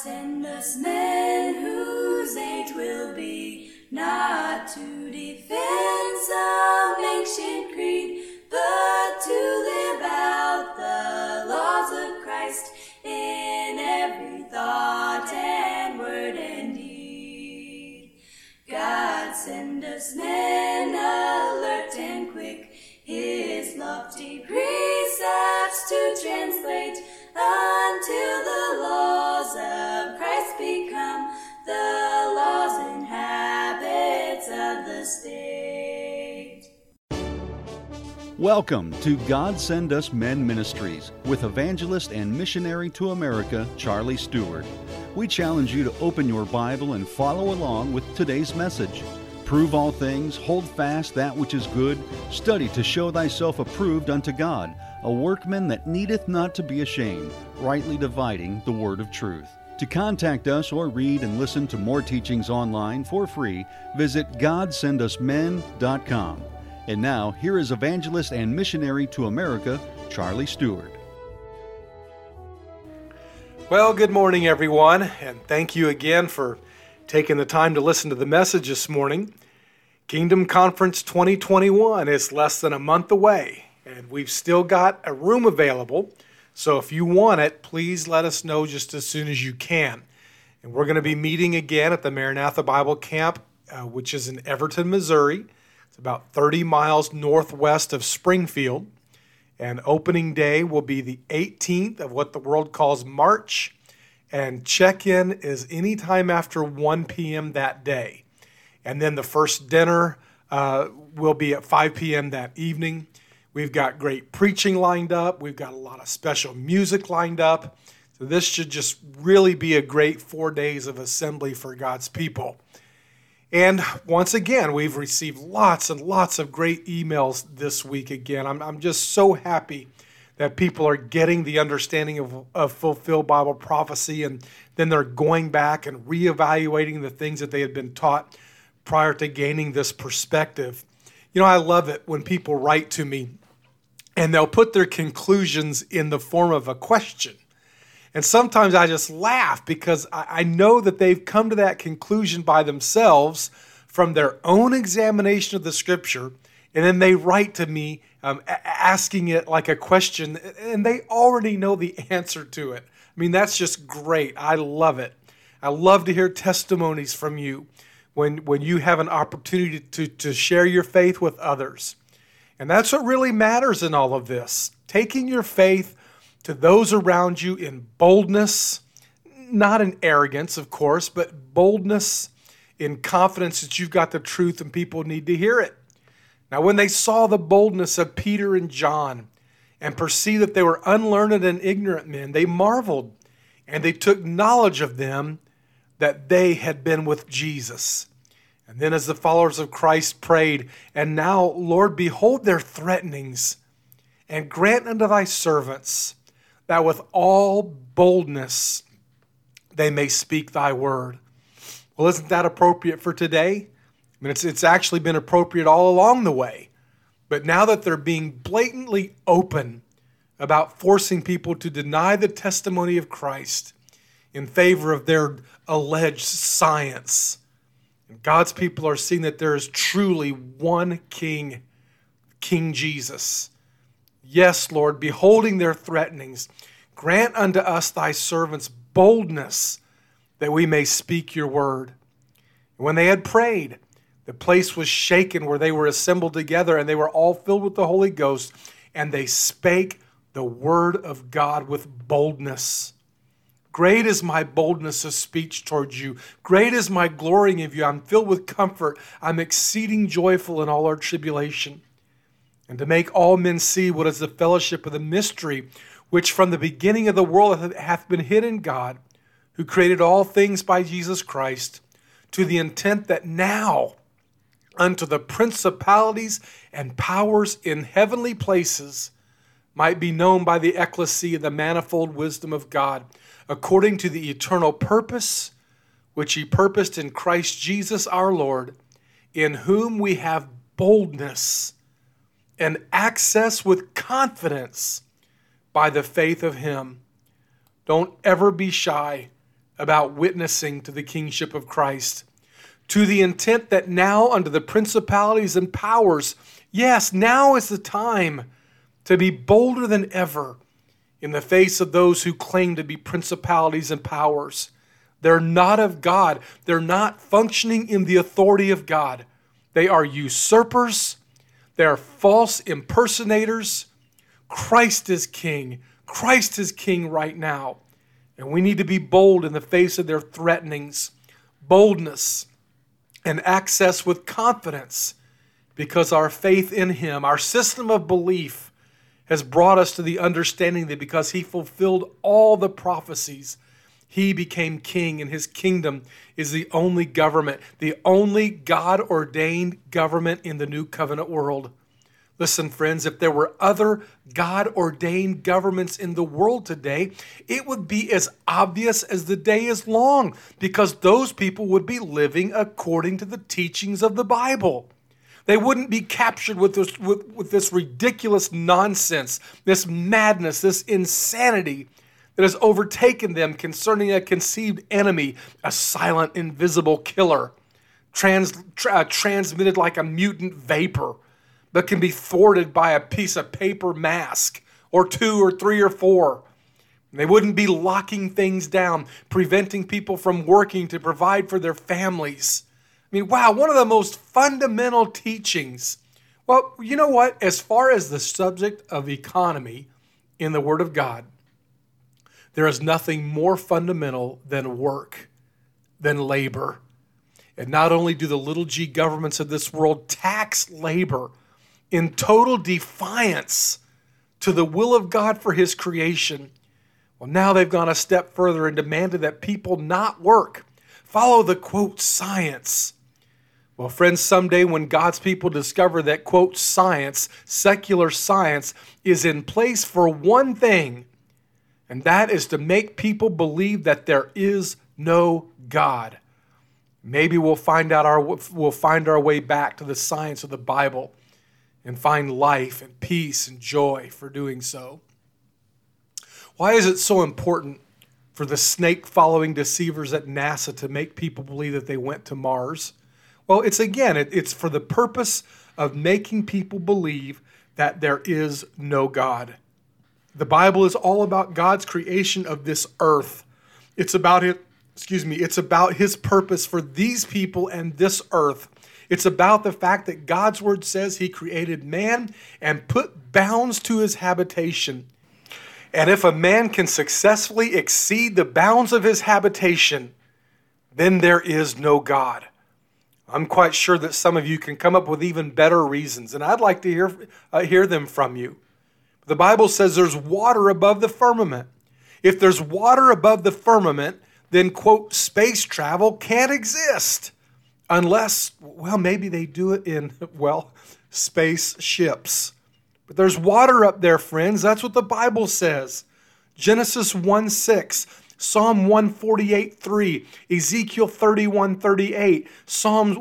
send us men whose age will be not to defend some ancient creed, but to live out the laws of Christ in every thought and word and deed. God send us men alert and quick, his lofty precepts to translate, until the laws of Christ become the laws and habits of the state. Welcome to God Send Us Men Ministries with evangelist and missionary to America, Charlie Stewart. We challenge you to open your Bible and follow along with today's message. Prove all things, hold fast that which is good, study to show thyself approved unto God, a workman that needeth not to be ashamed, rightly dividing the word of truth. To contact us or read and listen to more teachings online for free, visit GodSendUsMen.com. And now, here is evangelist and missionary to America, Charlie Stewart. Well, good morning, everyone, and thank you again for taking the time to listen to the message this morning. Kingdom Conference 2021 is less than a month away, and we've still got a room available. So if you want it, please let us know just as soon as you can. And we're going to be meeting again at the Maranatha Bible Camp, which is in Everton, Missouri. It's about 30 miles northwest of Springfield. And opening day will be the 18th of what the world calls March. And check-in is anytime after 1 p.m. that day. And then the first dinner will be at 5 p.m. that evening. We've got great preaching lined up. We've got a lot of special music lined up. So this should just really be a great 4 days of assembly for God's people. And once again, we've received lots and lots of great emails this week again. I'm just so happy that people are getting the understanding of fulfilled Bible prophecy, and then they're going back and reevaluating the things that they had been taught prior to gaining this perspective. You know, I love it when people write to me and they'll put their conclusions in the form of a question. And sometimes I just laugh because I know that they've come to that conclusion by themselves from their own examination of the Scripture, and then they write to me asking it like a question, and they already know the answer to it. I mean, that's just great. I love it. I love to hear testimonies from you when you have an opportunity to share your faith with others. And that's what really matters in all of this. Taking your faith to those around you in boldness, not in arrogance, of course, but boldness in confidence that you've got the truth and people need to hear it. Now, when they saw the boldness of Peter and John and perceived that they were unlearned and ignorant men, they marveled, and they took knowledge of them that they had been with Jesus. And then as the followers of Christ prayed, and now, Lord, behold their threatenings, and grant unto thy servants that with all boldness they may speak thy word. Well, isn't that appropriate for today? I mean, it's actually been appropriate all along the way. But now that they're being blatantly open about forcing people to deny the testimony of Christ in favor of their alleged science, and God's people are seeing that there is truly one King, King Jesus. Yes, Lord, beholding their threatenings, grant unto us thy servants boldness that we may speak your word. And when they had prayed, the place was shaken where they were assembled together, and they were all filled with the Holy Ghost, and they spake the word of God with boldness. Great is my boldness of speech towards you. Great is my glorying of you. I'm filled with comfort. I'm exceeding joyful in all our tribulation. And to make all men see what is the fellowship of the mystery, which from the beginning of the world hath been hid in God, who created all things by Jesus Christ, to the intent that now unto the principalities and powers in heavenly places might be known by the ecclesia the manifold wisdom of God, according to the eternal purpose which he purposed in Christ Jesus our Lord, in whom we have boldness and access with confidence by the faith of him. Don't ever be shy about witnessing to the kingship of Christ, to the intent that now under the principalities and powers, yes, now is the time to be bolder than ever in the face of those who claim to be principalities and powers. They're not of God. They're not functioning in the authority of God. They are usurpers. They are false impersonators. Christ is king. Christ is king right now. And we need to be bold in the face of their threatenings. Boldness and access with confidence, because our faith in him, our system of belief, has brought us to the understanding that because he fulfilled all the prophecies, he became king, and his kingdom is the only government, the only God-ordained government in the new covenant world. Listen, friends, if there were other God-ordained governments in the world today, it would be as obvious as the day is long, because those people would be living according to the teachings of the Bible. They wouldn't be captured with this ridiculous nonsense, this madness, this insanity that has overtaken them concerning a conceived enemy, a silent, invisible killer, transmitted like a mutant vapor, but can be thwarted by a piece of paper mask, or 2 or 3 or 4. They wouldn't be locking things down, preventing people from working to provide for their families. I mean, wow, one of the most fundamental teachings. Well, you know what? As far as the subject of economy in the Word of God, there is nothing more fundamental than work, than labor. And not only do the little g governments of this world tax labor in total defiance to the will of God for his creation, well, now they've gone a step further and demanded that people not work, follow the, quote, science. Well, friends, someday when God's people discover that, quote, science, secular science, is in place for one thing, and that is to make people believe that there is no God, maybe we'll find our way back to the science of the Bible and find life and peace and joy for doing so. Why is it so important for the snake-following deceivers at NASA to make people believe that they went to Mars? Well, it's for the purpose of making people believe that there is no God. The Bible is all about God's creation of this earth. It's about his purpose for these people and this earth. It's about the fact that God's word says he created man and put bounds to his habitation. And if a man can successfully exceed the bounds of his habitation, then there is no God. I'm quite sure that some of you can come up with even better reasons, and I'd like to hear them from you. The Bible says there's water above the firmament. If there's water above the firmament, then, quote, space travel can't exist unless, well, maybe they do it in, well, spaceships. But there's water up there, friends. That's what the Bible says. Genesis 1:6, Psalm 148:3, Ezekiel 31:38, Psalms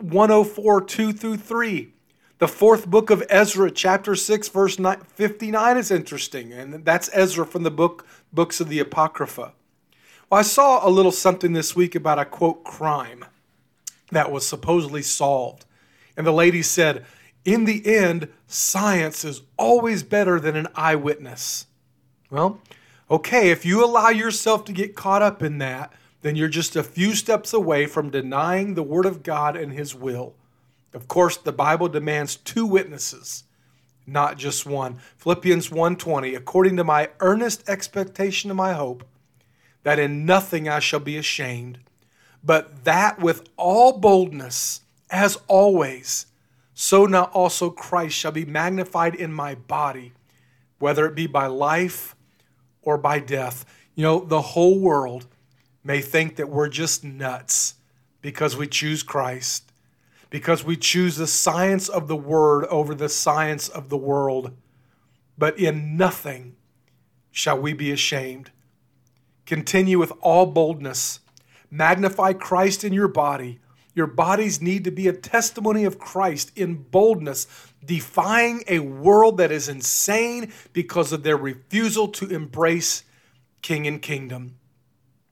104:2-3. The 4th book of Ezra, chapter 6, verse 59 is interesting, and that's Ezra from the books of the Apocrypha. Well, I saw a little something this week about a, quote, crime that was supposedly solved. And the lady said, in the end, science is always better than an eyewitness. Well, okay, if you allow yourself to get caught up in that, then you're just a few steps away from denying the Word of God and his will. Of course, the Bible demands 2 witnesses, not just one. Philippians 1:20, according to my earnest expectation and my hope, that in nothing I shall be ashamed, but that with all boldness, as always, so now also Christ shall be magnified in my body, whether it be by life or by death. You know, the whole world may think that we're just nuts because we choose Christ, because we choose the science of the Word over the science of the world. But in nothing shall we be ashamed. Continue with all boldness. Magnify Christ in your body. Your bodies need to be a testimony of Christ in boldness, defying a world that is insane because of their refusal to embrace King and kingdom.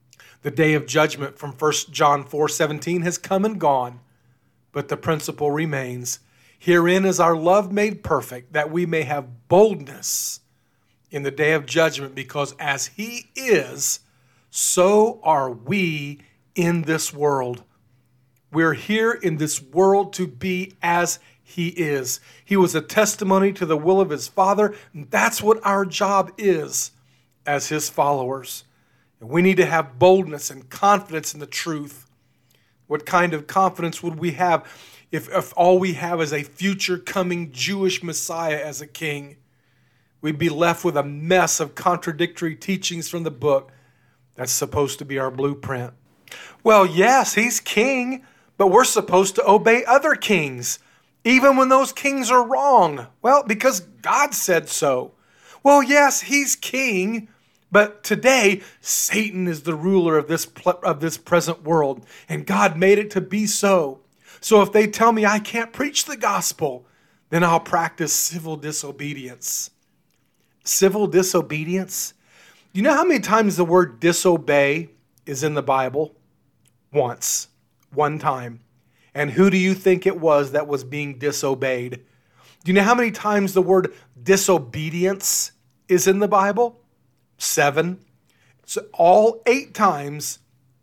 The day of judgment from 1 John 4:17 has come and gone, but the principle remains. Herein is our love made perfect, that we may have boldness in the day of judgment, because as he is, so are we in this world. We're here in this world to be as he is. He was a testimony to the will of his Father, and that's what our job is as his followers. And we need to have boldness and confidence in the truth. What kind of confidence would we have if all we have is a future coming Jewish Messiah as a king? We'd be left with a mess of contradictory teachings from the book that's supposed to be our blueprint. Well, yes, he's king, but we're supposed to obey other kings, even when those kings are wrong. Well, because God said so. Well, yes, he's king, but today Satan is the ruler of this present world, and God made it to be so. So if they tell me I can't preach the gospel, then I'll practice civil disobedience. Civil disobedience? You know how many times the word disobey is in the Bible? Once. One time. And who do you think it was that was being disobeyed? Do you know how many times the word disobedience is in the Bible? 7. So all 8 times,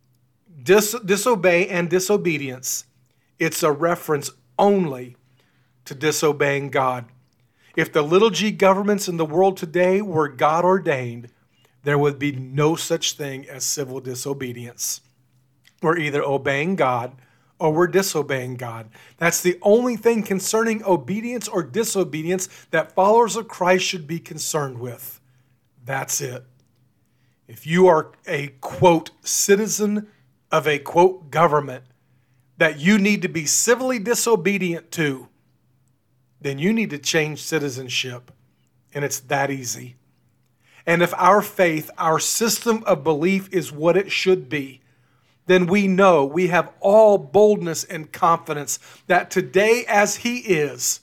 disobey and disobedience, it's a reference only to disobeying God. If the little g governments in the world today were God ordained, there would be no such thing as civil disobedience. We're either obeying God or we're disobeying God. That's the only thing concerning obedience or disobedience that followers of Christ should be concerned with. That's it. If you are a, quote, citizen of a, quote, government that you need to be civilly disobedient to, then you need to change citizenship. And it's that easy. And if our faith, our system of belief is what it should be, then we know we have all boldness and confidence that today as he is,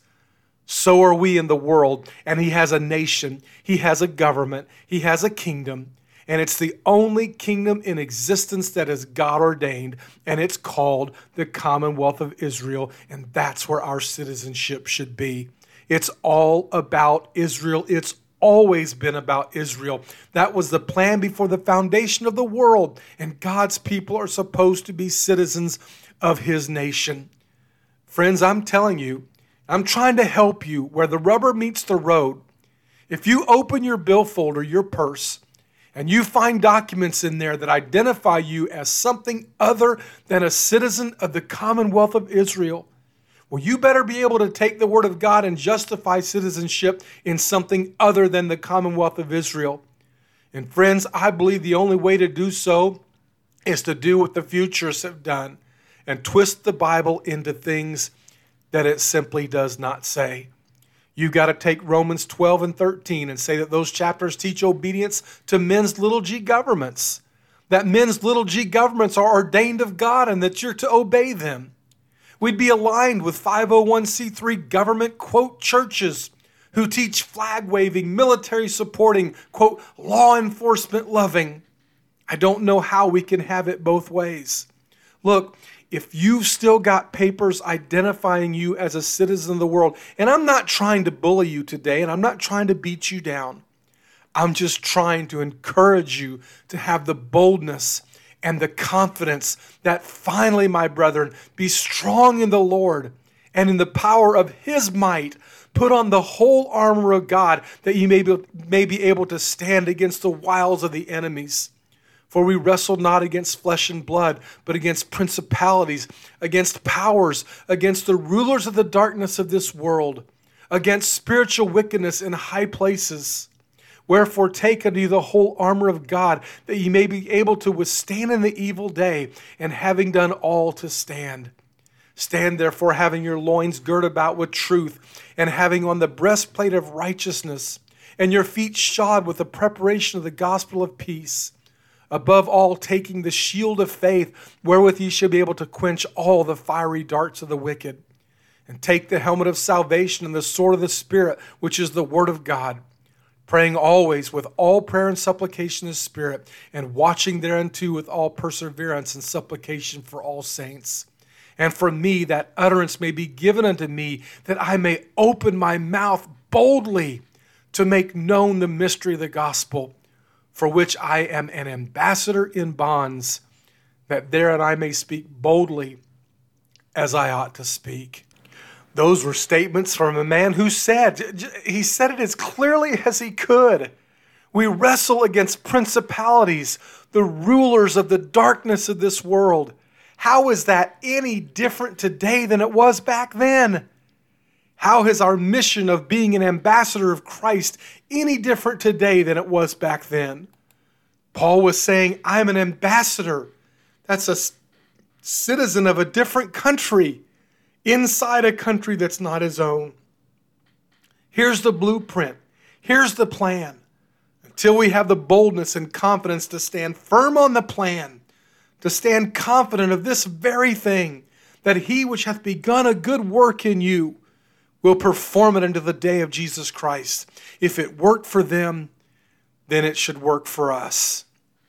so are we in the world. And he has a nation, he has a government, he has a kingdom. And it's the only kingdom in existence that is God ordained, and it's called the Commonwealth of Israel, and that's where our citizenship should be. It's all about Israel. It's always been about Israel. That was the plan before the foundation of the world, and God's people are supposed to be citizens of his nation. Friends, I'm telling you, I'm trying to help you where the rubber meets the road. If you open your billfold or your purse, and you find documents in there that identify you as something other than a citizen of the Commonwealth of Israel, well, you better be able to take the word of God and justify citizenship in something other than the Commonwealth of Israel. And friends, I believe the only way to do so is to do what the futurists have done and twist the Bible into things that it simply does not say. You've got to take Romans 12 and 13 and say that those chapters teach obedience to men's little g governments, that men's little g governments are ordained of God and that you're to obey them. We'd be aligned with 501c3 government, quote, churches who teach flag waving, military supporting, quote, law enforcement loving. I don't know how we can have it both ways. Look, if you've still got papers identifying you as a citizen of the world, and I'm not trying to bully you today, and I'm not trying to beat you down. I'm just trying to encourage you to have the boldness and the confidence that finally, my brethren, be strong in the Lord and in the power of his might. Put on the whole armor of God that you may be able to stand against the wiles of the enemies. For we wrestle not against flesh and blood, but against principalities, against powers, against the rulers of the darkness of this world, against spiritual wickedness in high places. Wherefore take unto you the whole armor of God, that ye may be able to withstand in the evil day, and having done all to stand. Stand therefore, having your loins girt about with truth, and having on the breastplate of righteousness, and your feet shod with the preparation of the gospel of peace. Above all, taking the shield of faith, wherewith ye shall be able to quench all the fiery darts of the wicked. And take the helmet of salvation and the sword of the Spirit, which is the word of God. praying always with all prayer and supplication in the Spirit, and watching thereunto with all perseverance and supplication for all saints. And for me, that utterance may be given unto me, that I may open my mouth boldly to make known the mystery of the gospel, for which I am an ambassador in bonds, that therein I may speak boldly as I ought to speak. Those were statements from a man who he said it as clearly as he could. We wrestle against principalities, the rulers of the darkness of this world. How is that any different today than it was back then? How is our mission of being an ambassador of Christ any different today than it was back then? Paul was saying, I'm an ambassador. That's a citizen of a different country, inside a country that's not his own. Here's the blueprint. Here's the plan. Until we have the boldness and confidence to stand firm on the plan, to stand confident of this very thing, that he which hath begun a good work in you will perform it unto the day of Jesus Christ. If it worked for them, then it should work for us.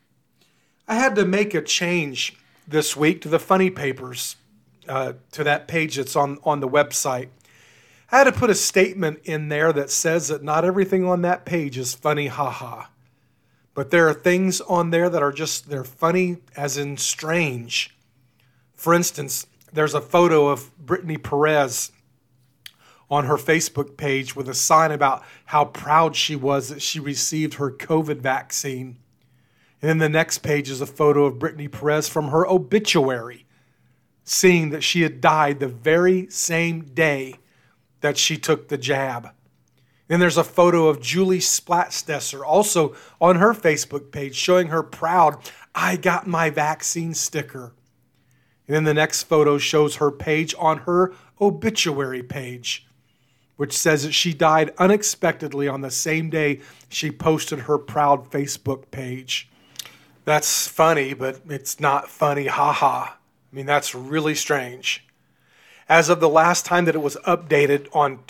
I had to make a change this week to the funny papers, to that page that's on the website. I had to put a statement in there that says that not everything on that page is funny, haha. But there are things on there that are they're funny as in strange. For instance, there's a photo of Brittany Perez on her Facebook page with a sign about how proud she was that she received her COVID vaccine. And then the next page is a photo of Brittany Perez from her obituary, seeing that she had died the very same day that she took the jab. Then there's a photo of Julie Splatstesser, also on her Facebook page, showing her proud, I got my vaccine sticker. And then the next photo shows her page on her obituary page, which says that she died unexpectedly on the same day she posted her proud Facebook page. That's funny, but it's not funny, haha. I mean, that's really strange. As of the last time that it was updated on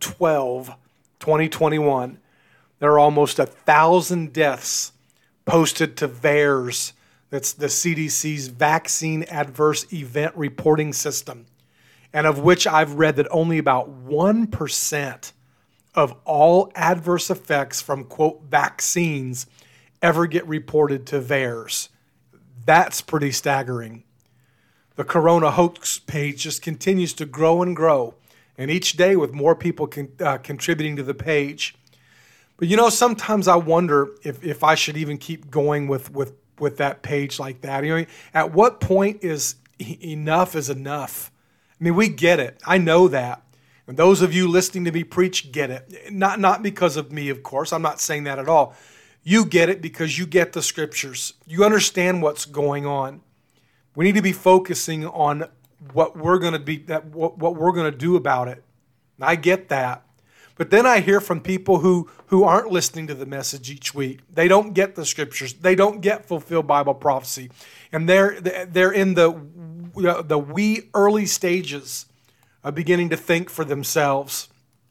2/12/2021, there are almost 1,000 deaths posted to VAERS. That's the CDC's Vaccine Adverse Event Reporting System, and of which I've read that only about 1% of all adverse effects from, quote, vaccines ever get reported to VAERS. That's pretty staggering. The Corona hoax page just continues to grow and grow, and each day with more people contributing to the page. But you know, sometimes I wonder if I should even keep going with that page like that. You know, at what point is enough is enough? I mean, we get it. I know that. And those of you listening to me preach get it. Not because of me, of course. I'm not saying that at all. You get it because you get the scriptures. You understand what's going on. We need to be focusing on what we're going to do about it. And I get that. But then I hear from people who aren't listening to the message each week. They don't get the scriptures. They don't get fulfilled Bible prophecy. And they're in the wee early stages of beginning to think for themselves.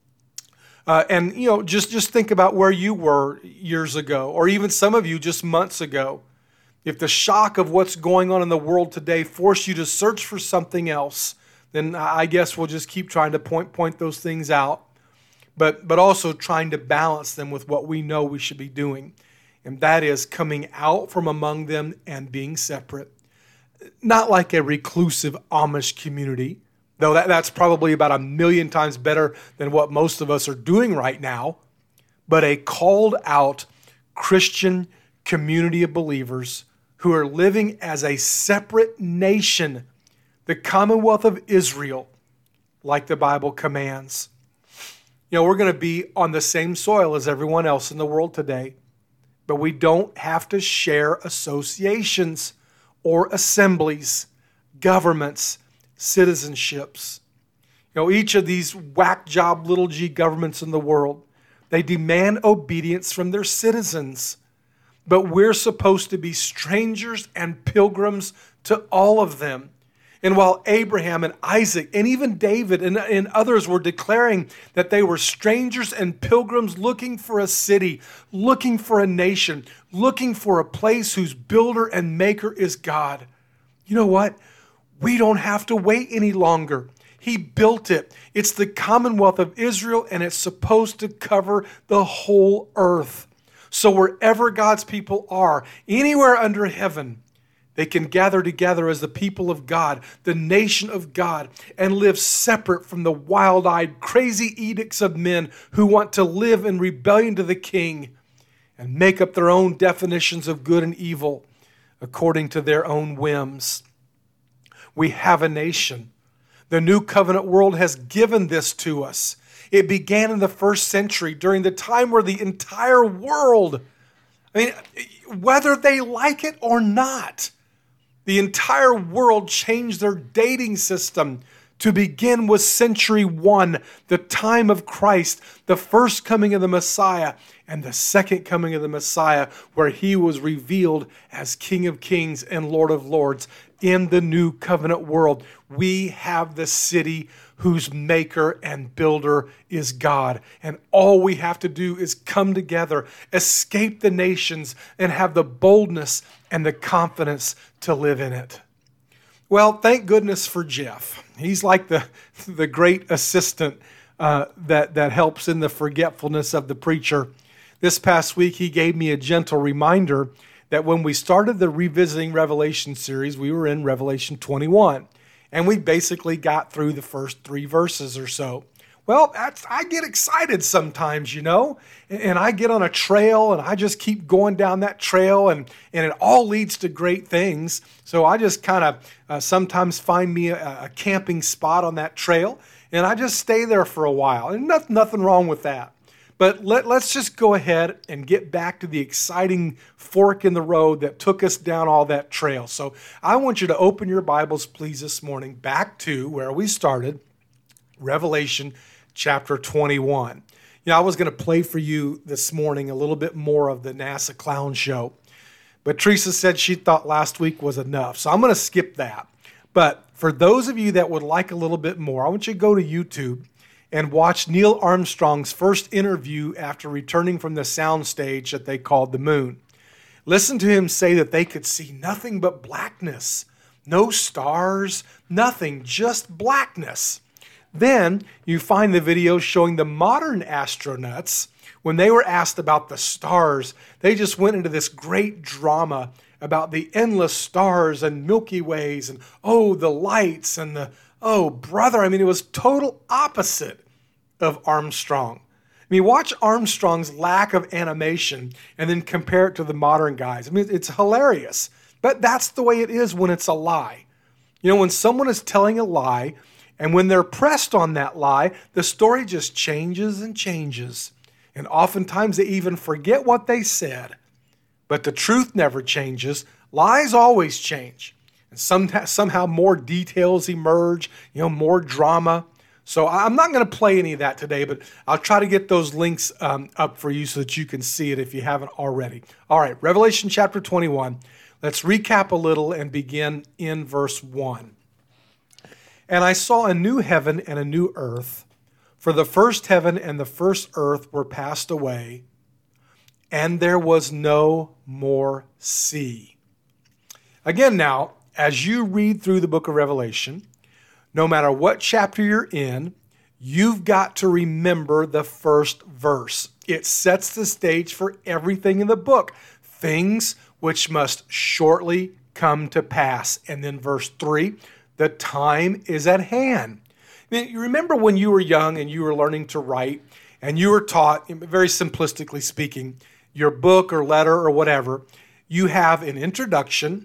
And you know, just think about where you were years ago, or even some of you just months ago. If the shock of what's going on in the world today forced you to search for something else, then I guess we'll just keep trying to point those things out, but also trying to balance them with what we know we should be doing. And that is coming out from among them and being separate. Not like a reclusive Amish community, though that's probably about 1,000,000 times better than what most of us are doing right now, but a called out Christian community of believers who are living as a separate nation, the Commonwealth of Israel, like the Bible commands. You know, we're going to be on the same soil as everyone else in the world today, but we don't have to share associations or assemblies, governments, citizenships. You know, each of these whack job little g governments in the world, they demand obedience from their citizens. But we're supposed to be strangers and pilgrims to all of them. And while Abraham and Isaac and even David and others were declaring that they were strangers and pilgrims looking for a city, looking for a nation, looking for a place whose builder and maker is God, you know what? We don't have to wait any longer. He built it. It's the Commonwealth of Israel, and it's supposed to cover the whole earth. So wherever God's people are, anywhere under heaven, they can gather together as the people of God, the nation of God, and live separate from the wild-eyed, crazy edicts of men who want to live in rebellion to the king and make up their own definitions of good and evil according to their own whims. We have a nation. The New Covenant world has given this to us. It began in the first century during the time where the entire world, whether they like it or not, the entire world changed their dating system to begin with century 1, the time of Christ, the first coming of the Messiah, and the second coming of the Messiah, where he was revealed as King of Kings and Lord of Lords. In the New Covenant world, we have the city whose maker and builder is God. And all we have to do is come together, escape the nations, and have the boldness and the confidence to live in it. Well, thank goodness for Jeff. He's like the great assistant that helps in the forgetfulness of the preacher. This past week, he gave me a gentle reminder that when we started the Revisiting Revelation series, we were in Revelation 21. And we basically got through the first 3 verses or so. Well, I get excited sometimes, and I get on a trail and I just keep going down that trail and it all leads to great things. So I just kind of sometimes find me a camping spot on that trail and I just stay there for a while. And nothing wrong with that. But let's just go ahead and get back to the exciting fork in the road that took us down all that trail. So I want you to open your Bibles, please, this morning back to where we started, Revelation chapter 21. I was going to play for you this morning a little bit more of the NASA clown show, but Teresa said she thought last week was enough. So I'm going to skip that. But for those of you that would like a little bit more, I want you to go to YouTube and watch Neil Armstrong's first interview after returning from the soundstage that they called the moon. Listen to him say that they could see nothing but blackness, no stars, nothing, just blackness. Then you find the video showing the modern astronauts, when they were asked about the stars, they just went into this great drama about the endless stars and Milky Ways and, the lights and it was total opposite of Armstrong. Watch Armstrong's lack of animation and then compare it to the modern guys. It's hilarious, but that's the way it is when it's a lie. When someone is telling a lie and when they're pressed on that lie, the story just changes and changes. And oftentimes they even forget what they said. But the truth never changes. Lies always change. And somehow more details emerge, more drama. So I'm not going to play any of that today, but I'll try to get those links up for you so that you can see it if you haven't already. All right, Revelation chapter 21. Let's recap a little and begin in verse 1. And I saw a new heaven and a new earth, for the first heaven and the first earth were passed away, and there was no more sea. Again now, as you read through the book of Revelation, no matter what chapter you're in, you've got to remember the first verse. It sets the stage for everything in the book, things which must shortly come to pass. And then verse 3, the time is at hand. You remember when you were young and you were learning to write and you were taught, very simplistically speaking, your book or letter or whatever, you have an introduction,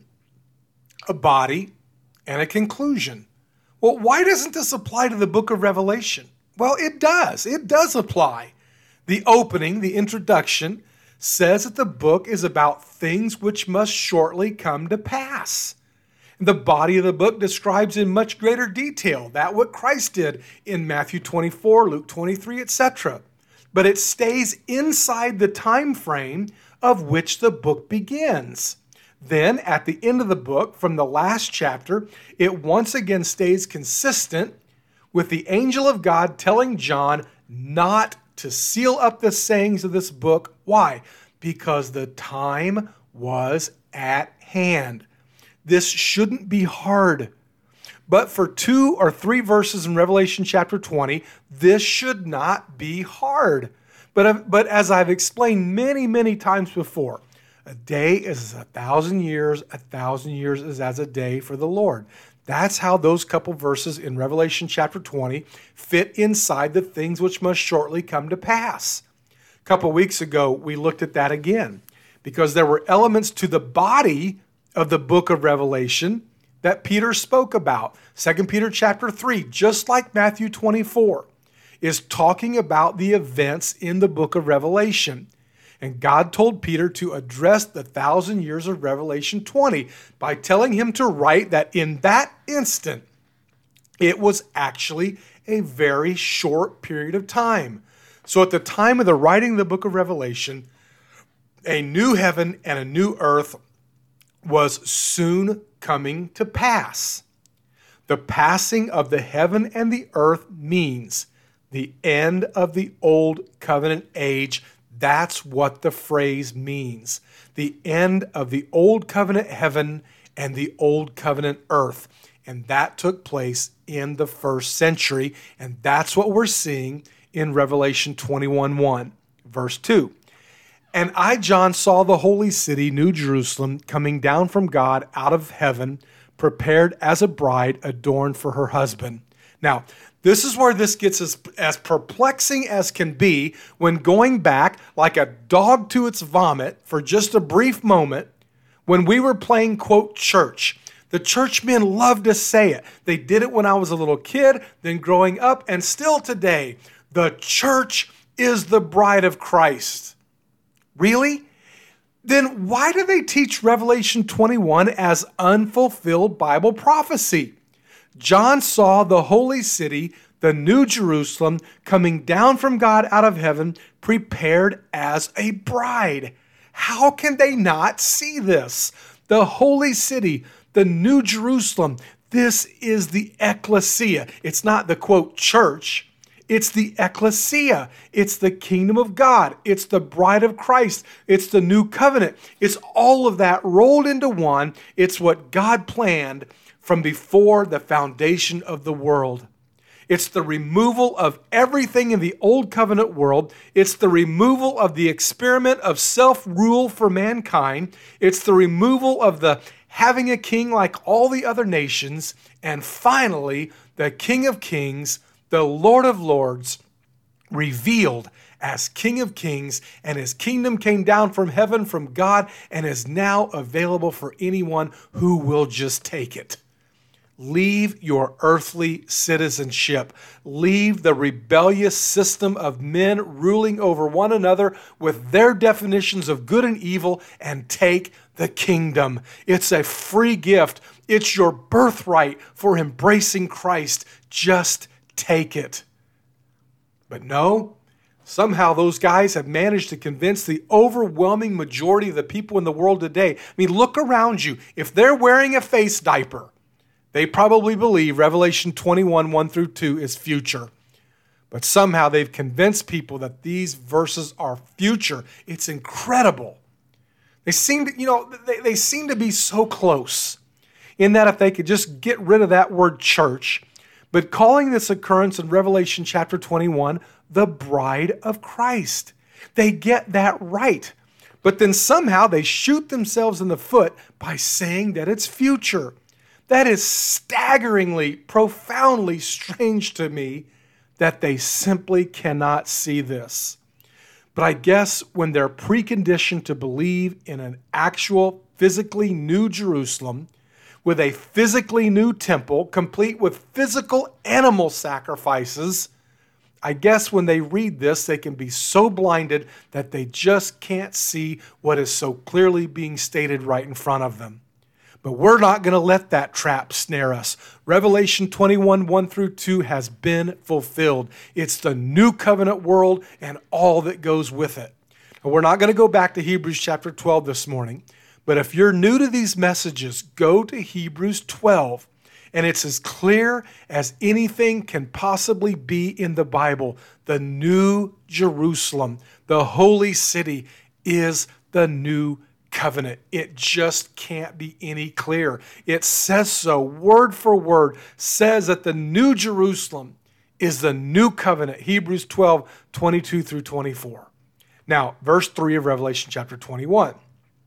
a body, and a conclusion. Well, why doesn't this apply to the book of Revelation? Well, it does. It does apply. The opening, the introduction, says that the book is about things which must shortly come to pass. The body of the book describes in much greater detail that what Christ did in Matthew 24, Luke 23, etc. But it stays inside the time frame of which the book begins. Then, at the end of the book, from the last chapter, it once again stays consistent with the angel of God telling John not to seal up the sayings of this book. Why? Because the time was at hand. This shouldn't be hard. But for 2 or 3 verses in Revelation chapter 20, this should not be hard. But as I've explained many, many times before, a day is 1,000 years. 1,000 years is as a day for the Lord. That's how those couple verses in Revelation chapter 20 fit inside the things which must shortly come to pass. A couple weeks ago, we looked at that again because there were elements to the body of the book of Revelation that Peter spoke about. 2 Peter chapter 3, just like Matthew 24, is talking about the events in the book of Revelation. And God told Peter to address the 1,000 years of Revelation 20 by telling him to write that in that instant, it was actually a very short period of time. So at the time of the writing of the book of Revelation, a new heaven and a new earth was soon coming to pass. The passing of the heaven and the earth means the end of the old covenant age. That's what the phrase means. The end of the old covenant heaven and the old covenant earth. And that took place in the first century. And that's what we're seeing in Revelation 21:1, verse 2. And I, John, saw the holy city, New Jerusalem, coming down from God out of heaven, prepared as a bride adorned for her husband. Now, this is where this gets as perplexing as can be when going back like a dog to its vomit for just a brief moment when we were playing, quote, church. The churchmen loved to say it. They did it when I was a little kid, then growing up, and still today. The church is the bride of Christ. Really? Then why do they teach Revelation 21 as unfulfilled Bible prophecy? John saw the holy city, the New Jerusalem, coming down from God out of heaven, prepared as a bride. How can they not see this? The holy city, the New Jerusalem, this is the ecclesia. It's not the, quote, church. It's the ecclesia. It's the kingdom of God. It's the bride of Christ. It's the new covenant. It's all of that rolled into one. It's what God planned from before the foundation of the world. It's the removal of everything in the old covenant world. It's the removal of the experiment of self-rule for mankind. It's the removal of the having a king like all the other nations. And finally, the King of Kings, the Lord of Lords, revealed as King of Kings, and his kingdom came down from heaven from God and is now available for anyone who will just take it. Leave your earthly citizenship. Leave the rebellious system of men ruling over one another with their definitions of good and evil and take the kingdom. It's a free gift. It's your birthright for embracing Christ. Just take it. But no, somehow those guys have managed to convince the overwhelming majority of the people in the world today. I mean, look around you. If they're wearing a face diaper, they probably believe Revelation 21, 1 through 2 is future. But somehow they've convinced people that these verses are future. It's incredible. They seem to, they seem to be so close in that if they could just get rid of that word church, but calling this occurrence in Revelation chapter 21, the bride of Christ. They get that right. But then somehow they shoot themselves in the foot by saying that it's future. That is staggeringly, profoundly strange to me that they simply cannot see this. But I guess when they're preconditioned to believe in an actual physically new Jerusalem with a physically new temple, complete with physical animal sacrifices, I guess when they read this, they can be so blinded that they just can't see what is so clearly being stated right in front of them. But we're not going to let that trap snare us. Revelation 21, 1 through 2 has been fulfilled. It's the new covenant world and all that goes with it. And we're not going to go back to Hebrews chapter 12 this morning, But if you're new to these messages, go to Hebrews 12, and it's as clear as anything can possibly be in the Bible. The New Jerusalem, the holy city, is the new covenant. It just can't be any clearer. It says so, word for word, says that the New Jerusalem is the new covenant. Hebrews 12, 22 through 24. Now, verse 3 of Revelation chapter 21.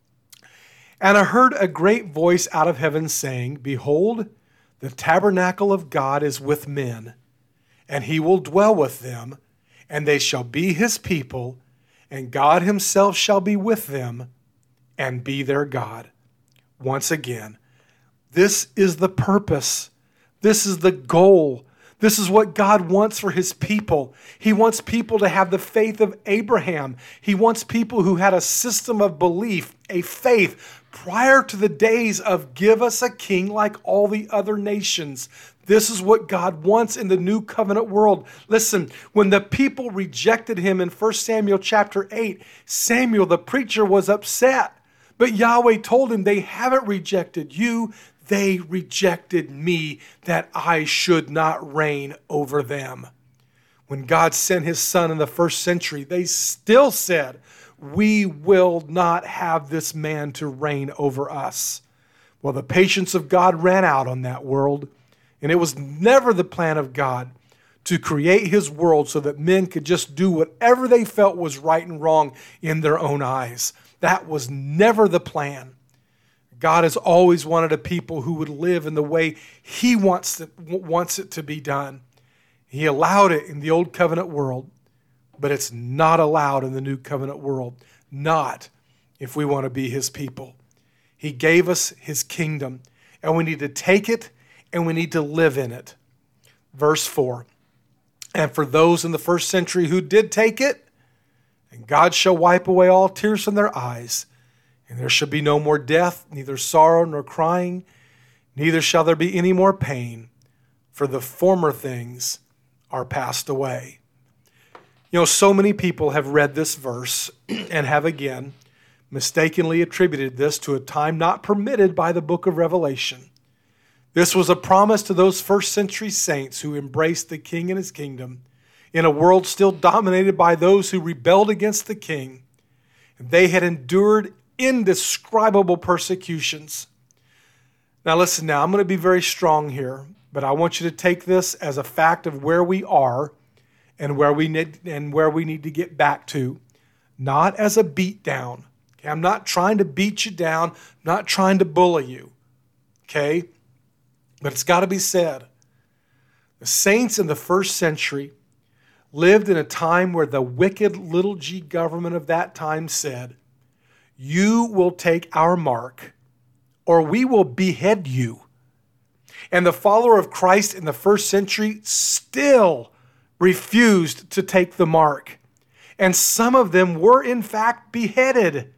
And I heard a great voice out of heaven saying, Behold, the tabernacle of God is with men, and he will dwell with them, and they shall be his people, and God himself shall be with them, and be their God. Once again, this is the purpose. This is the goal. This is what God wants for his people. He wants people to have the faith of Abraham. He wants people who had a system of belief, a faith, prior to the days of give us a king like all the other nations. This is what God wants in the new covenant world. Listen, when the people rejected him in 1 Samuel chapter 8, Samuel the preacher was upset. But Yahweh told him, they haven't rejected you. They rejected me, that I should not reign over them. When God sent his son in the first century, they still said, we will not have this man to reign over us. Well, the patience of God ran out on that world, and it was never the plan of God to create his world so that men could just do whatever they felt was right and wrong in their own eyes. That was never the plan. God has always wanted a people who would live in the way he wants it to be done. He allowed it in the old covenant world, but it's not allowed in the new covenant world. Not if we want to be his people. He gave us his kingdom, and we need to take it and we need to live in it. Verse 4. And for those in the first century who did take it, and God shall wipe away all tears from their eyes, and there shall be no more death, neither sorrow nor crying, neither shall there be any more pain, for the former things are passed away. You know, so many people have read this verse and have again mistakenly attributed this to a time not permitted by the book of Revelation. This was a promise to those first century saints who embraced the king and his kingdom in a world still dominated by those who rebelled against the king. They had endured indescribable persecutions. Now listen, I'm going to be very strong here, but I want you to take this as a fact of where we are and where we need to get back to, not as a beat down. Okay? I'm not trying to beat you down, I'm not trying to bully you. Okay? But it's got to be said. The saints in the first century lived in a time where the wicked little g government of that time said, you will take our mark or we will behead you. And the follower of Christ in the first century still refused to take the mark. And some of them were in fact beheaded.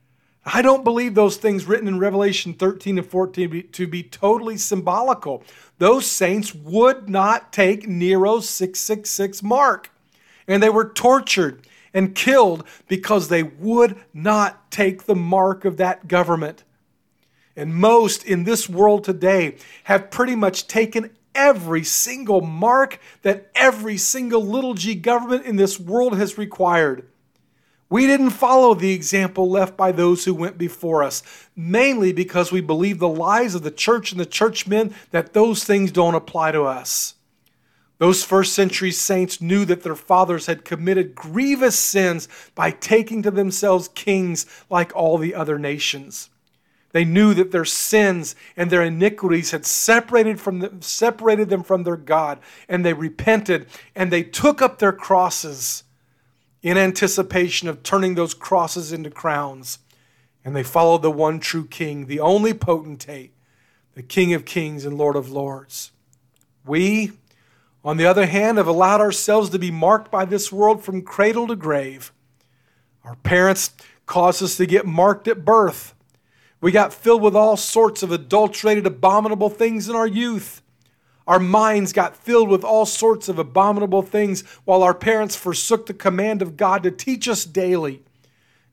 I don't believe those things written in Revelation 13 and 14 to be totally symbolical. Those saints would not take Nero's 666 mark. And they were tortured and killed because they would not take the mark of that government. And most in this world today have pretty much taken every single mark that every single little g government in this world has required. We didn't follow the example left by those who went before us, mainly because we believe the lies of the church and the churchmen that those things don't apply to us. Those first century saints knew that their fathers had committed grievous sins by taking to themselves kings like all the other nations. They knew that their sins and their iniquities had separated them from their God, and they repented and they took up their crosses in anticipation of turning those crosses into crowns. And they followed the one true King, the only potentate, the King of Kings and Lord of Lords. We, on the other hand, have allowed ourselves to be marked by this world from cradle to grave. Our parents caused us to get marked at birth. We got filled with all sorts of adulterated, abominable things in our youth. Our minds got filled with all sorts of abominable things while our parents forsook the command of God to teach us daily.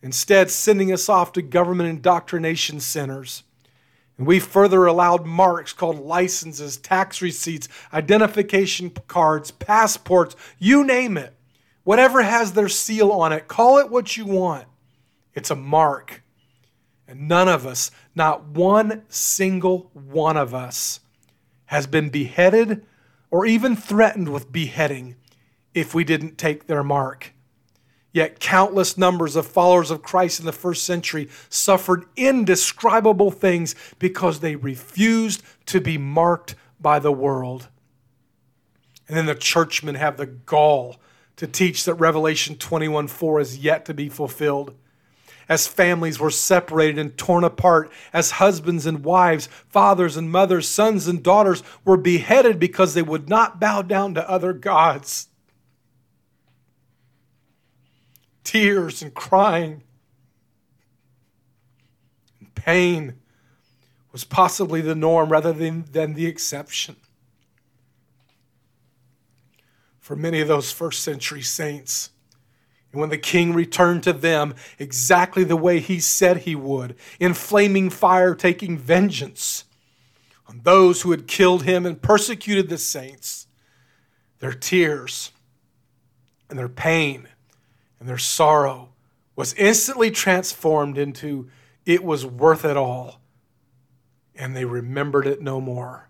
instead sending us off to government indoctrination centers. And we further allowed marks called licenses, tax receipts, identification cards, passports, you name it. Whatever has their seal on it, call it what you want. It's a mark. And none of us, not one single one of us, has been beheaded or even threatened with beheading if we didn't take their mark. Yet countless numbers of followers of Christ in the first century suffered indescribable things because they refused to be marked by the world. And then the churchmen have the gall to teach that Revelation 21:4 is yet to be fulfilled. As families were separated and torn apart, as husbands and wives, fathers and mothers, sons and daughters were beheaded because they would not bow down to other gods. Tears and crying and pain was possibly the norm rather than the exception. For many of those first century saints, and when the king returned to them exactly the way he said he would, in flaming fire taking vengeance on those who had killed him and persecuted the saints, their tears and their pain and their sorrow was instantly transformed into it was worth it all, and they remembered it no more.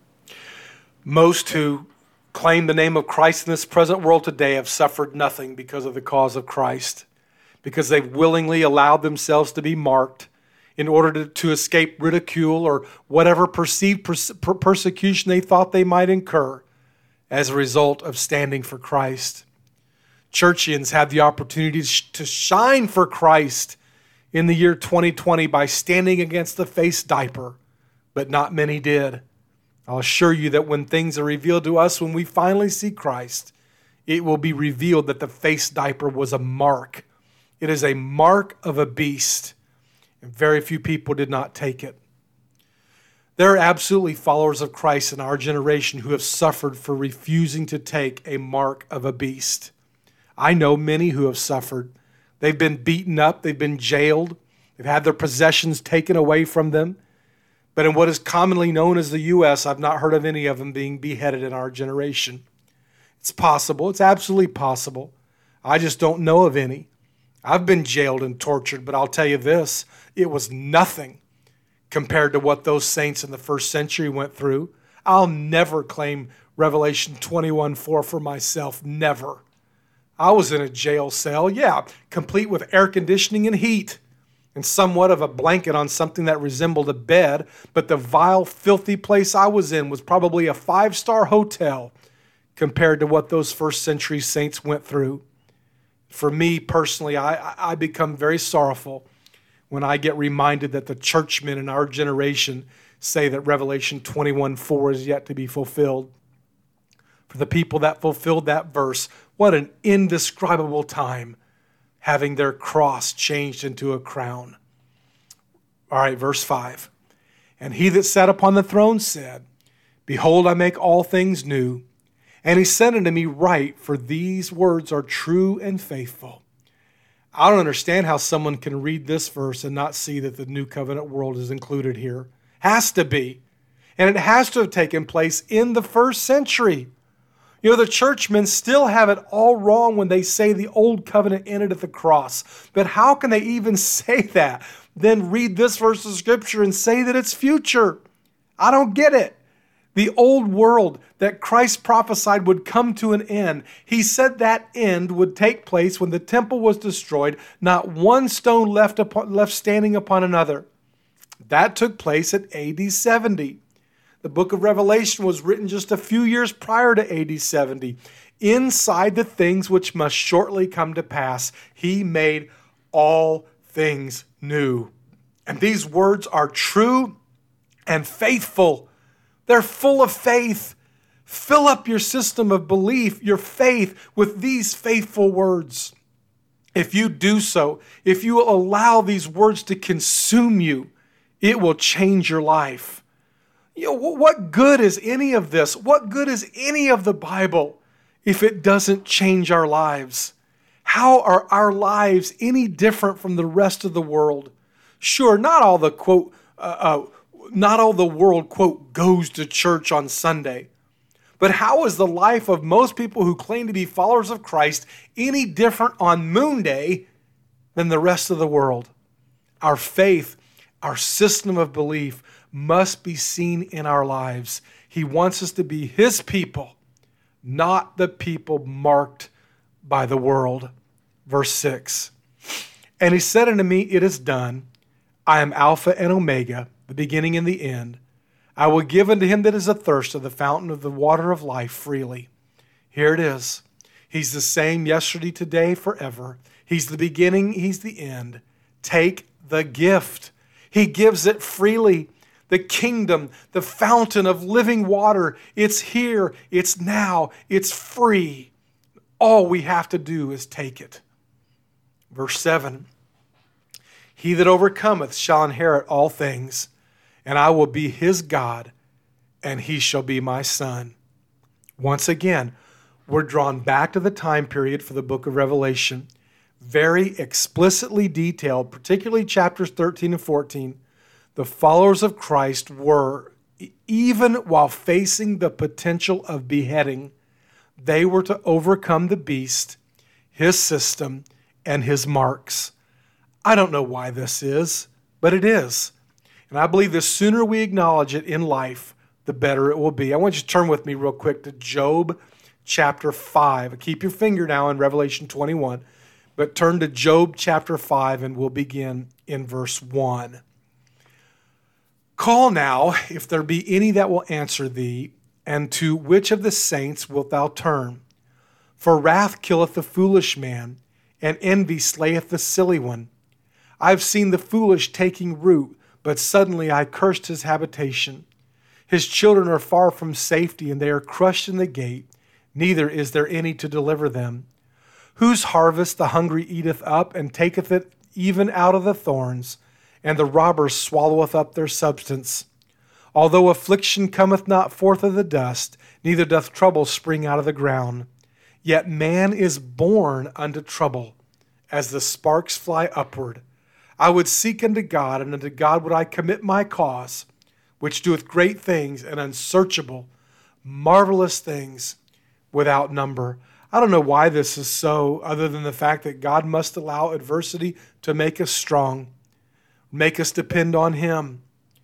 Most who claim the name of Christ in this present world today have suffered nothing because of the cause of Christ, because they've willingly allowed themselves to be marked in order to escape ridicule or whatever perceived persecution they thought they might incur as a result of standing for Christ. Churchians had the opportunity to shine for Christ in the year 2020 by standing against the face diaper, but not many did. I'll assure you that when things are revealed to us, when we finally see Christ, it will be revealed that the face diaper was a mark. It is a mark of a beast, and very few people did not take it. There are absolutely followers of Christ in our generation who have suffered for refusing to take a mark of a beast. I know many who have suffered. They've been beaten up, they've been jailed, they've had their possessions taken away from them. But in what is commonly known as the U.S., I've not heard of any of them being beheaded in our generation. It's possible. It's absolutely possible. I just don't know of any. I've been jailed and tortured, but I'll tell you this, it was nothing compared to what those saints in the first century went through. I'll never claim Revelation 21:4 for myself, never. I was in a jail cell, complete with air conditioning and heat, and somewhat of a blanket on something that resembled a bed, but the vile, filthy place I was in was probably a 5-star hotel compared to what those first century saints went through. For me personally, I become very sorrowful when I get reminded that the churchmen in our generation say that Revelation 21:4 is yet to be fulfilled. For the people that fulfilled that verse, what an indescribable time having their cross changed into a crown. All right, verse 5. And he that sat upon the throne said, Behold, I make all things new. And he said unto me, Write, for these words are true and faithful. I don't understand how someone can read this verse and not see that the new covenant world is included here. Has to be. And it has to have taken place in the first century. You know, the churchmen still have it all wrong when they say the old covenant ended at the cross. But how can they even say that? Then read this verse of Scripture and say that it's future. I don't get it. The old world that Christ prophesied would come to an end. He said that end would take place when the temple was destroyed, not one stone left standing upon another. That took place at AD 70. The book of Revelation was written just a few years prior to AD 70. Inside the things which must shortly come to pass, he made all things new. And these words are true and faithful. They're full of faith. Fill up your system of belief, your faith, with these faithful words. If you do so, if you allow these words to consume you, it will change your life. You know, what good is any of this? What good is any of the Bible if it doesn't change our lives? How are our lives any different from the rest of the world? Sure, not all the world, quote, goes to church on Sunday. But how is the life of most people who claim to be followers of Christ any different on Moon Day than the rest of the world? Our faith, our system of belief must be seen in our lives. He wants us to be His people, not the people marked by the world. Verse 6, and He said unto me, it is done. I am Alpha and Omega, the beginning and the end. I will give unto him that is athirst of the fountain of the water of life freely. Here it is. He's the same yesterday, today, forever. He's the beginning, He's the end. Take the gift. He gives it freely. The kingdom, the fountain of living water, it's here, it's now, it's free. All we have to do is take it. Verse 7, he that overcometh shall inherit all things, and I will be his God, and he shall be my son. Once again, we're drawn back to the time period for the book of Revelation, very explicitly detailed, particularly chapters 13 and 14. The followers of Christ were, even while facing the potential of beheading, they were to overcome the beast, his system, and his marks. I don't know why this is, but it is. And I believe the sooner we acknowledge it in life, the better it will be. I want you to turn with me real quick to Job chapter 5. Keep your finger now in Revelation 21, but turn to Job chapter 5 and we'll begin in verse 1. Call now, if there be any that will answer thee, and to which of the saints wilt thou turn? For wrath killeth the foolish man, and envy slayeth the silly one. I have seen the foolish taking root, but suddenly I cursed his habitation. His children are far from safety, and they are crushed in the gate, neither is there any to deliver them. Whose harvest the hungry eateth up, and taketh it even out of the thorns, and the robber swalloweth up their substance. Although affliction cometh not forth of the dust, neither doth trouble spring out of the ground. Yet man is born unto trouble, as the sparks fly upward. I would seek unto God, and unto God would I commit my cause, which doeth great things and unsearchable, marvelous things without number. I don't know why this is so, other than the fact that God must allow adversity to make us strong, make us depend on Him.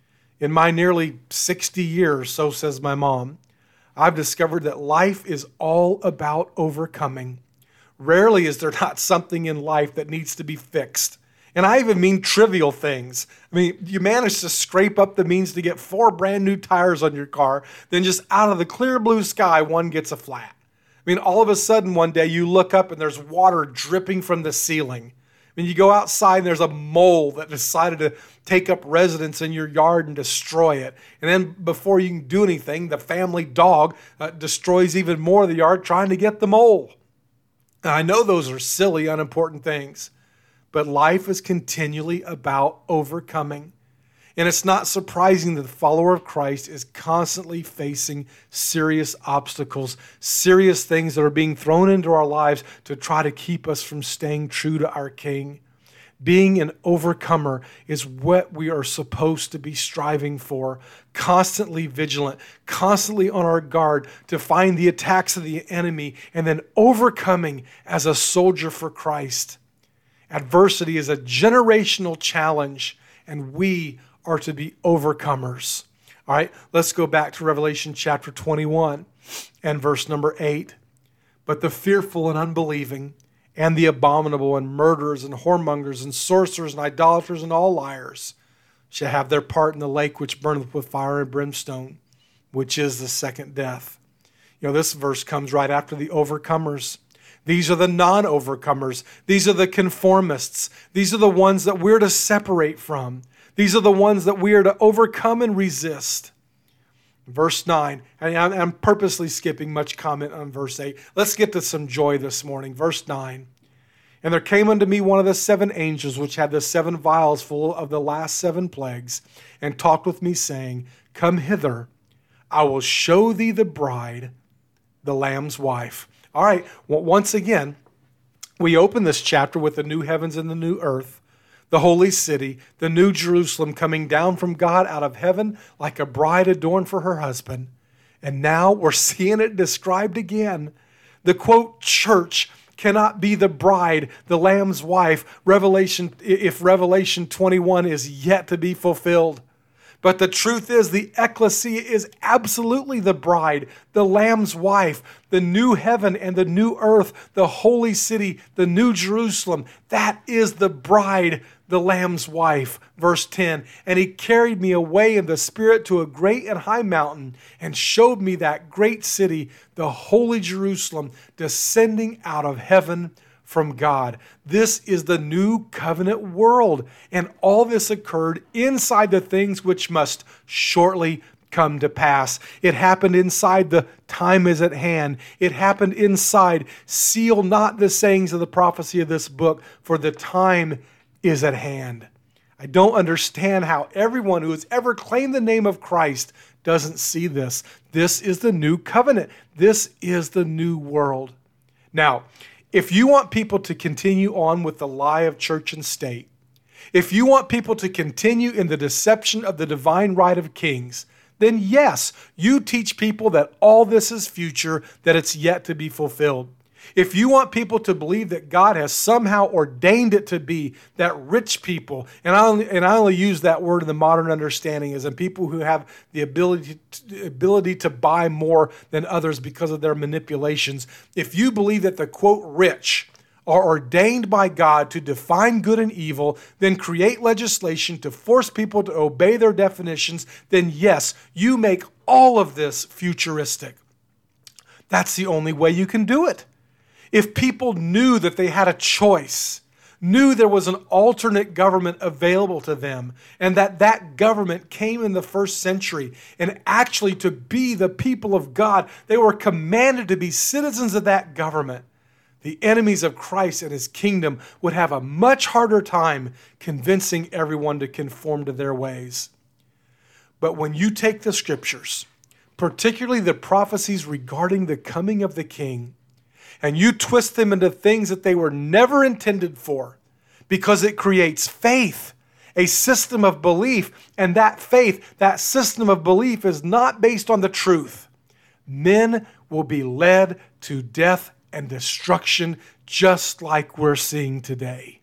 In my nearly 60 years, so says my mom, I've discovered that life is all about overcoming. Rarely is there not something in life that needs to be fixed. And I even mean trivial things. I mean, you manage to scrape up the means to get 4 brand new tires on your car, then just out of the clear blue sky, one gets a flat. I mean, all of a sudden one day you look up and there's water dripping from the ceiling. When you go outside and there's a mole that decided to take up residence in your yard and destroy it. And then before you can do anything, the family dog destroys even more of the yard trying to get the mole. Now, I know those are silly, unimportant things, but life is continually about overcoming. And it's not surprising that the follower of Christ is constantly facing serious obstacles, serious things that are being thrown into our lives to try to keep us from staying true to our King. Being an overcomer is what we are supposed to be striving for, constantly vigilant, constantly on our guard to find the attacks of the enemy, and then overcoming as a soldier for Christ. Adversity is a generational challenge, and we are to be overcomers. All right, let's go back to Revelation chapter 21 and verse number 8. But the fearful and unbelieving, and the abominable, and murderers, and whoremongers, and sorcerers, and idolaters, and all liars shall have their part in the lake which burneth with fire and brimstone, which is the second death. You know, this verse comes right after the overcomers. These are the non-overcomers. These are the conformists. These are the ones that we're to separate from. These are the ones that we are to overcome and resist. Verse 9, and I'm purposely skipping much comment on verse 8. Let's get to some joy this morning. Verse 9, and there came unto me one of the 7 angels, which had the 7 vials full of the last 7 plagues, and talked with me, saying, Come hither, I will show thee the bride, the Lamb's wife. All right, well, once again, We open this chapter with the new heavens and the new earth, the holy city, the new Jerusalem coming down from God out of heaven like a bride adorned for her husband. And now we're seeing it described again. The quote, church cannot be the bride, the Lamb's wife, if Revelation 21 is yet to be fulfilled. But the truth is, the ecclesia is absolutely the bride, the Lamb's wife, the new heaven and the new earth, the holy city, the new Jerusalem. That is the bride, the Lamb's wife. Verse 10, and he carried me away in the Spirit to a great and high mountain and showed me that great city, the holy Jerusalem, descending out of heaven from God. This is the new covenant world, and all this occurred inside the things which must shortly come to pass. It happened inside the time is at hand. It happened inside, seal not the sayings of the prophecy of this book, for the time is at hand. I don't understand how everyone who has ever claimed the name of Christ doesn't see this. This is the new covenant. This is the new world. Now, if you want people to continue on with the lie of church and state, if you want people to continue in the deception of the divine right of kings, then yes, you teach people that all this is future, that it's yet to be fulfilled. If you want people to believe that God has somehow ordained it to be that rich people, and I only use that word in the modern understanding as in people who have the ability to buy more than others because of their manipulations. If you believe that the quote rich are ordained by God to define good and evil, then create legislation to force people to obey their definitions, then yes, you make all of this futuristic. That's the only way you can do it. If people knew that they had a choice, knew there was an alternate government available to them, and that government came in the first century, and actually to be the people of God, they were commanded to be citizens of that government, the enemies of Christ and his kingdom would have a much harder time convincing everyone to conform to their ways. But when you take the scriptures, particularly the prophecies regarding the coming of the king, and you twist them into things that they were never intended for, because it creates faith, a system of belief, and that faith, that system of belief is not based on the truth. Men will be led to death and destruction just like we're seeing today.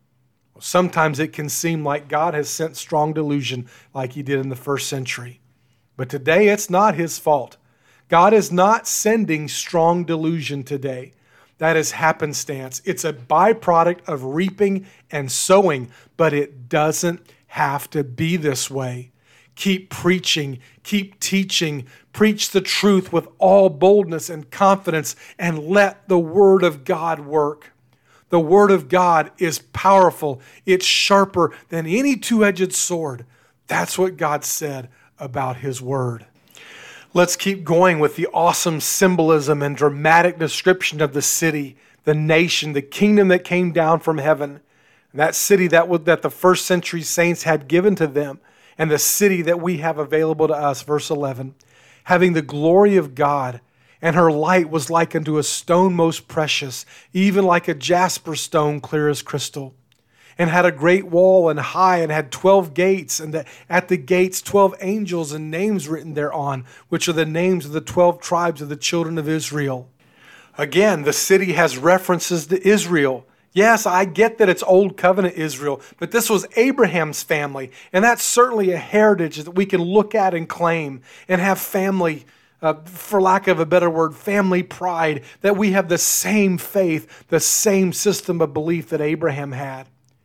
Sometimes it can seem like God has sent strong delusion like he did in the first century. But today it's not his fault. God is not sending strong delusion today. That is happenstance. It's a byproduct of reaping and sowing, but it doesn't have to be this way. Keep preaching, keep teaching, preach the truth with all boldness and confidence, and let the Word of God work. The Word of God is powerful. It's sharper than any two-edged sword. That's what God said about his Word. Let's keep going with the awesome symbolism and dramatic description of the city, the nation, the kingdom that came down from heaven. That city that the first century saints had given to them, and the city that we have available to us. Verse 11, having the glory of God, and her light was like unto a stone most precious, even like a jasper stone clear as crystal. And had a great wall and high, and had 12 gates, and at the gates 12 angels and names written thereon, which are the names of the 12 tribes of the children of Israel. Again, the city has references to Israel. Yes, I get that it's Old Covenant Israel, but this was Abraham's family, and that's certainly a heritage that we can look at and claim and have family, for lack of a better word, family pride, that we have the same faith, the same system of belief that Abraham had.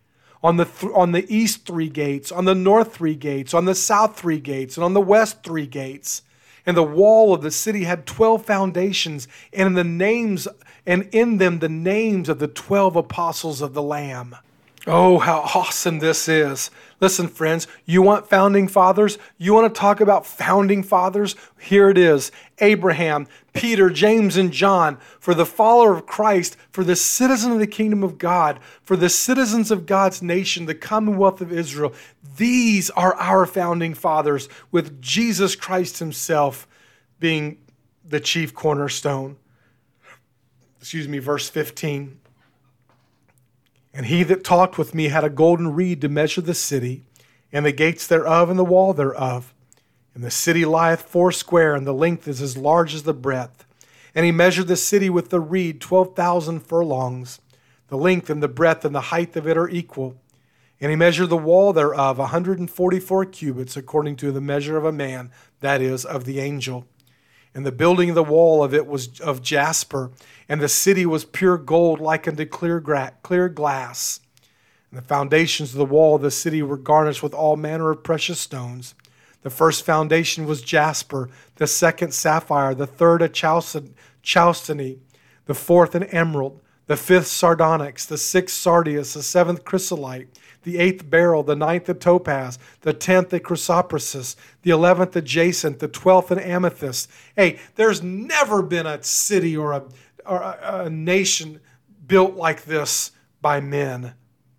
On the east 3 gates, on the north 3 gates, on the south 3 gates, and on the west 3 gates. And the wall of the city had 12 foundations, and in them the names of the 12 apostles of the Lamb. Oh, how awesome this is. Listen, friends, you want founding fathers? You want to talk about founding fathers? Here it is. Abraham, Peter, James, and John, for the follower of Christ, for the citizen of the kingdom of God, for the citizens of God's nation, the Commonwealth of Israel. These are our founding fathers, with Jesus Christ himself being the chief cornerstone. Verse 15. And he that talked with me had a golden reed to measure the city, and the gates thereof, and the wall thereof. And the city lieth foursquare, and the length is as large as the breadth. And he measured the city with the reed 12,000 furlongs. The length and the breadth and the height of it are equal. And he measured the wall thereof 144 cubits, according to the measure of a man, that is, of the angel. And the building of the wall of it was of jasper, and the city was pure gold like unto clear glass. And the foundations of the wall of the city were garnished with all manner of precious stones. The first foundation was jasper, the second sapphire, the third a chalcedony, the fourth an emerald, the fifth sardonyx, the sixth sardius, the seventh chrysolite, the eighth beryl, the ninth a topaz, the 10th a chrysoprasus, the 11th a jacinth, the 12th an amethyst. Hey, there's never been a city or a nation built like this by men.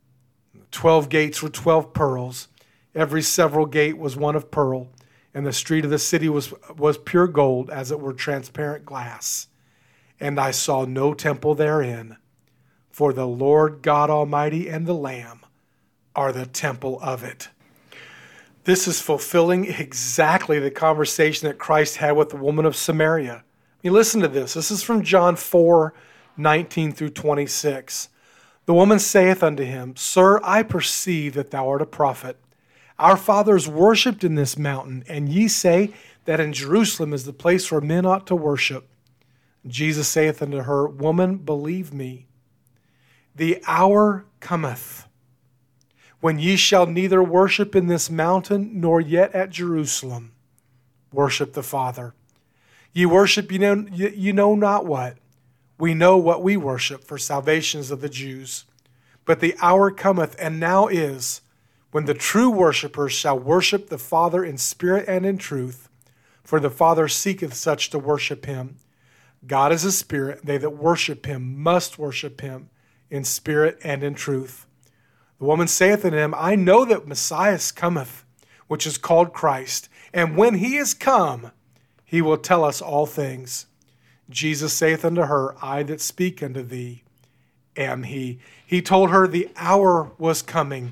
12 gates were 12 pearls. Every several gate was one of pearl, and the street of the city was pure gold, as it were transparent glass. And I saw no temple therein, for the Lord God Almighty and the Lamb are the temple of it. This is fulfilling exactly the conversation that Christ had with the woman of Samaria. I mean, listen to this. This is from John 4:19 through 26. The woman saith unto him, Sir, I perceive that thou art a prophet. Our fathers worshipped in this mountain, and ye say that in Jerusalem is the place where men ought to worship. Jesus saith unto her, Woman, believe me, the hour cometh when ye shall neither worship in this mountain, nor yet at Jerusalem. Worship the Father. Ye worship, you know not what. We know what we worship, for salvation is of the Jews. But the hour cometh, and now is, when the true worshipers shall worship the Father in spirit and in truth, for the Father seeketh such to worship him. God is a spirit, and they that worship him must worship him in spirit and in truth. The woman saith unto him, I know that Messiah cometh, which is called Christ, and when he is come, he will tell us all things. Jesus saith unto her, I that speak unto thee am he. He told her the hour was coming.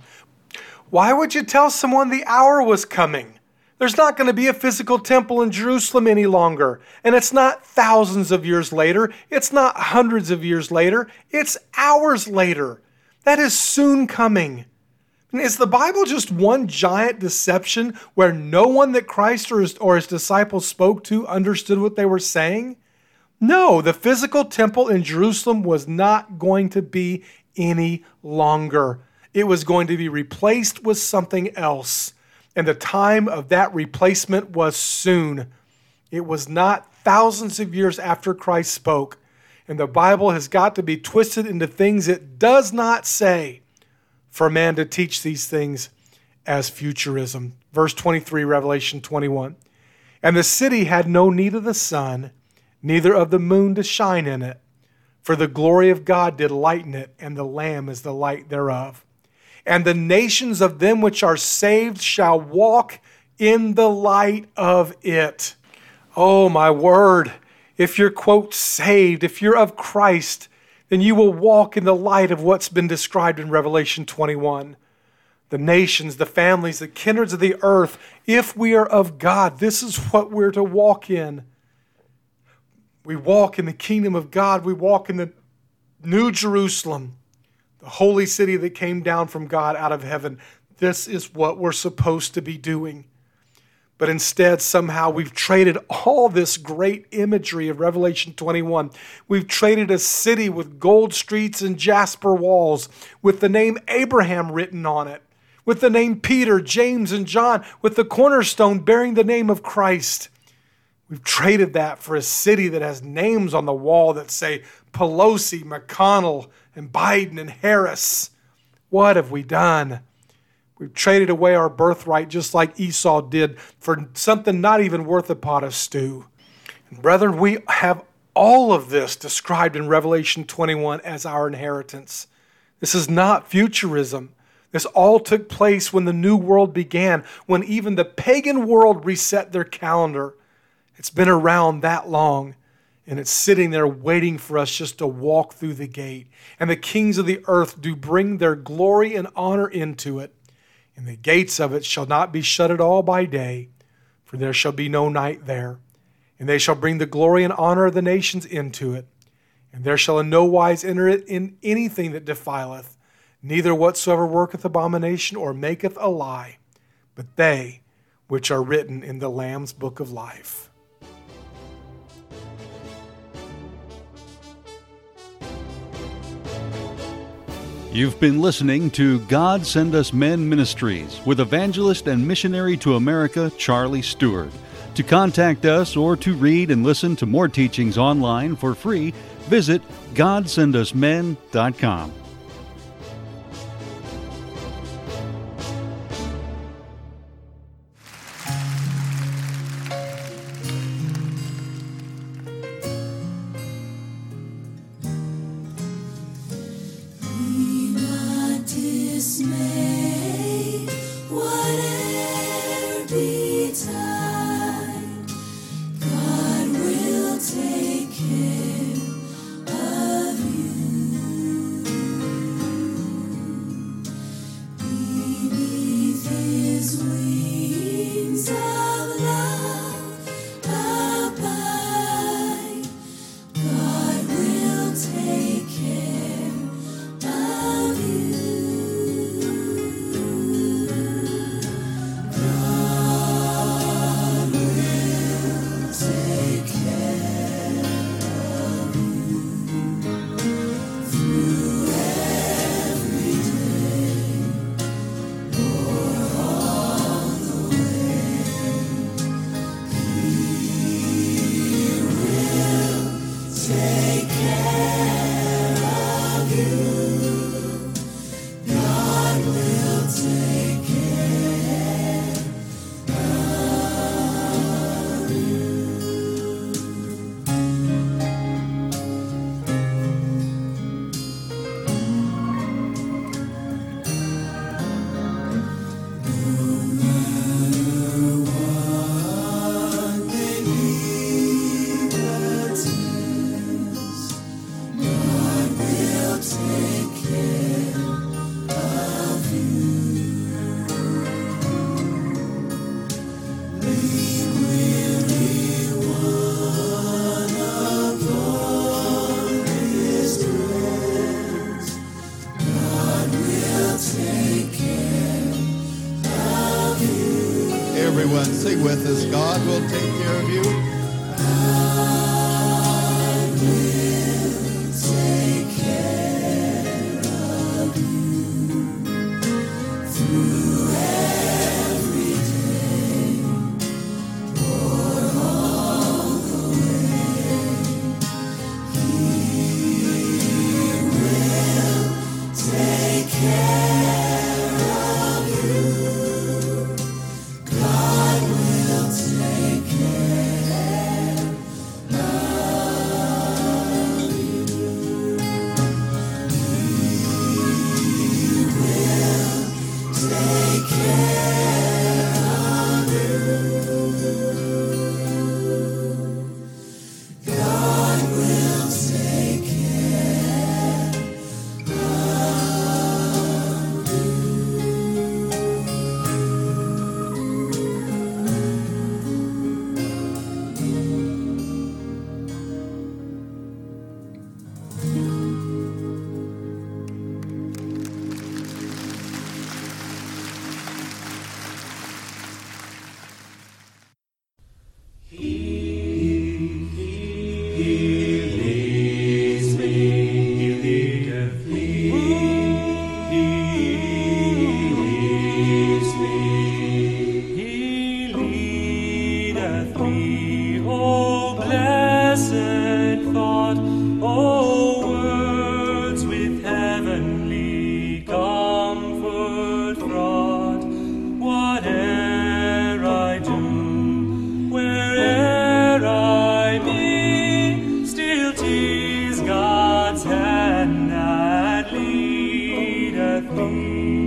Why would you tell someone the hour was coming? There's not going to be a physical temple in Jerusalem any longer. And it's not thousands of years later. It's not hundreds of years later. It's hours later. That is soon coming. And is the Bible just one giant deception where no one that Christ or his disciples spoke to understood what they were saying? No, the physical temple in Jerusalem was not going to be any longer. It was going to be replaced with something else. And the time of that replacement was soon. It was not thousands of years after Christ spoke. And the Bible has got to be twisted into things it does not say for man to teach these things as futurism. Verse 23, Revelation 21. And the city had no need of the sun, neither of the moon to shine in it, for the glory of God did lighten it, and the Lamb is the light thereof. And the nations of them which are saved shall walk in the light of it. Oh, my word. If you're, quote, saved, if you're of Christ, then you will walk in the light of what's been described in Revelation 21. The nations, the families, the kindreds of the earth, if we are of God, this is what we're to walk in. We walk in the kingdom of God. We walk in the New Jerusalem, the holy city that came down from God out of heaven. This is what we're supposed to be doing. But instead, somehow, we've traded all this great imagery of Revelation 21. We've traded a city with gold streets and jasper walls, with the name Abraham written on it, with the name Peter, James, and John, with the cornerstone bearing the name of Christ. We've traded that for a city that has names on the wall that say Pelosi, McConnell, and Biden, and Harris. What have we done? We've traded away our birthright just like Esau did for something not even worth a pot of stew. And brethren, we have all of this described in Revelation 21 as our inheritance. This is not futurism. This all took place when the new world began, when even the pagan world reset their calendar. It's been around that long. and it's sitting there waiting for us just to walk through the gate. And the kings of the earth do bring their glory and honor into it. And the gates of it shall not be shut at all by day, for there shall be no night there. And they shall bring the glory and honor of the nations into it. And there shall in no wise enter it in anything that defileth, neither whatsoever worketh abomination or maketh a lie, but they which are written in the Lamb's book of life. You've been listening to God Send Us Men Ministries with evangelist and missionary to America, Charlie Stewart. To contact us or to read and listen to more teachings online for free, visit GodSendUsMen.com. Everyone sing with us. God will take care of you. God will take care of you through every day or all the way. He will take care of you. God's hand that leadeth me.